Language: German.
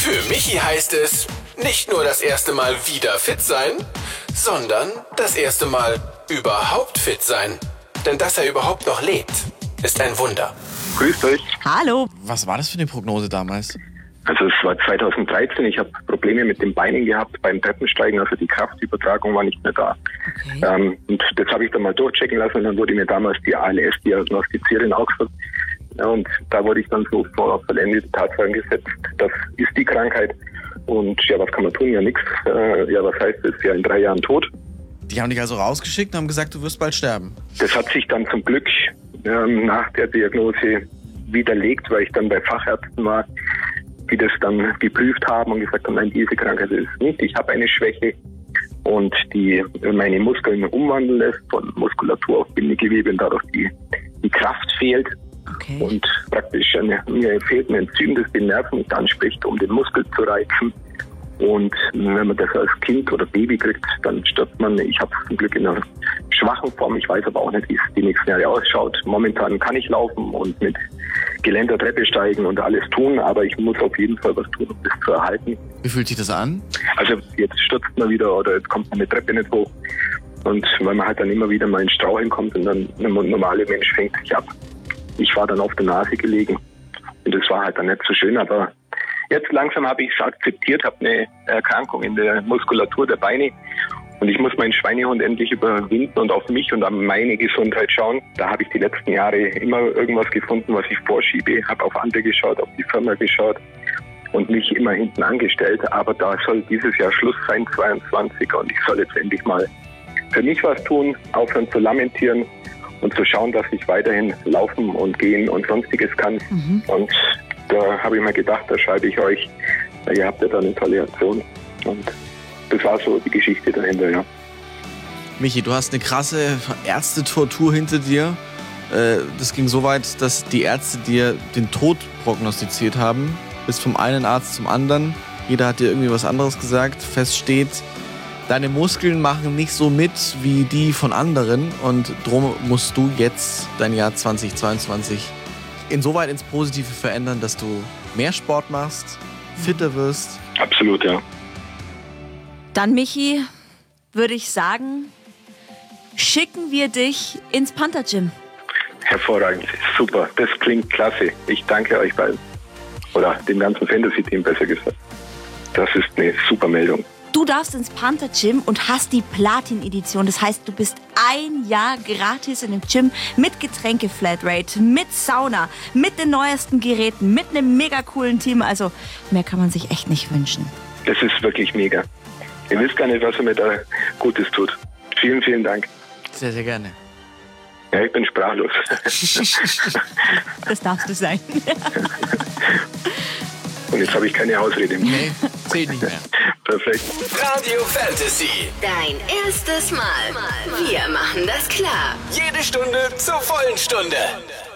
Für Michi heißt es, nicht nur das erste Mal wieder fit sein, sondern das erste Mal überhaupt fit sein. Denn dass er überhaupt noch lebt, ist ein Wunder. Grüßt euch. Hallo. Was war das für eine Prognose damals? Also es war 2013, ich habe Probleme mit den Beinen gehabt beim Treppensteigen, also die Kraftübertragung war nicht mehr da. Okay. Und das habe ich dann mal durchchecken lassen und dann wurde mir damals die ALS diagnostiziert in Augsburg. Ja, und da wurde ich dann so vor vollendete Tatsachen gesetzt, das ist die Krankheit. Und ja, was kann man tun? Ja, nichts. Ja, was heißt das? Ja, in 3 Jahren tot. Die haben dich also rausgeschickt und haben gesagt, du wirst bald sterben. Das hat sich dann zum Glück nach der Diagnose widerlegt, weil ich dann bei Fachärzten war, die das dann geprüft haben und gesagt haben, nein, diese Krankheit ist es nicht. Ich habe eine Schwäche und die meine Muskeln umwandeln lässt von Muskulatur auf Bindegewebe und dadurch die Kraft fehlt. Okay. Und praktisch mir fehlt ein Enzym, das den Nerven nicht anspricht, um den Muskel zu reizen. Und wenn man das als Kind oder Baby kriegt, dann stirbt man. Ich habe zum Glück in einer schwachen Form. Ich weiß aber auch nicht, wie es die nächsten Jahre ausschaut. Momentan kann ich laufen und mit Geländer Treppe steigen und alles tun, aber ich muss auf jeden Fall was tun, um das zu erhalten. Wie fühlt sich das an? Also jetzt stürzt man wieder oder jetzt kommt man eine Treppe nicht hoch. Und weil man halt dann immer wieder mal in Straucheln kommt und dann ein normaler Mensch fängt sich ab. Ich war dann auf der Nase gelegen und das war halt dann nicht so schön, aber jetzt langsam habe ich es akzeptiert, habe eine Erkrankung in der Muskulatur der Beine und ich muss meinen Schweinehund endlich überwinden und auf mich und an meine Gesundheit schauen. Da habe ich die letzten Jahre immer irgendwas gefunden, was ich vorschiebe, habe auf andere geschaut, auf die Firma geschaut und mich immer hinten angestellt, aber da soll dieses Jahr Schluss sein, 22, und ich soll jetzt endlich mal für mich was tun, aufhören zu lamentieren und zu schauen, dass ich weiterhin laufen und gehen und sonstiges kann. Und da habe ich mir gedacht, da schreibe ich euch, weil ihr habt ja da eine tolle Aktion. Und das war so die Geschichte dahinter, ja. Michi, du hast eine krasse Ärztetortur hinter dir. Das ging so weit, dass die Ärzte dir den Tod prognostiziert haben. Bist vom einen Arzt zum anderen. Jeder hat dir irgendwie was anderes gesagt. Fest steht, deine Muskeln machen nicht so mit wie die von anderen. Und drum musst du jetzt dein Jahr 2022 insoweit ins Positive verändern, dass du mehr Sport machst, fitter wirst. Absolut, ja. Dann, Michi, würde ich sagen, schicken wir dich ins Panther Gym. Hervorragend, super, das klingt klasse. Ich danke euch beiden. Oder dem ganzen Fantasy-Team besser gesagt. Das ist eine super Meldung. Du darfst ins Panther Gym und hast die Platin-Edition. Das heißt, du bist 1 Jahr gratis in dem Gym mit Getränke-Flatrate, mit Sauna, mit den neuesten Geräten, mit einem mega coolen Team. Also mehr kann man sich echt nicht wünschen. Das ist wirklich mega. Ihr wisst gar nicht, was ihr mir da Gutes tut. Vielen, vielen Dank. Sehr, sehr gerne. Ja, ich bin sprachlos. Das darfst du sein. Und jetzt habe ich keine Ausrede mehr. Nee, zählt nicht mehr. Perfekt. Radio Fantasy. Dein erstes Mal. Wir machen das klar. Jede Stunde zur vollen Stunde.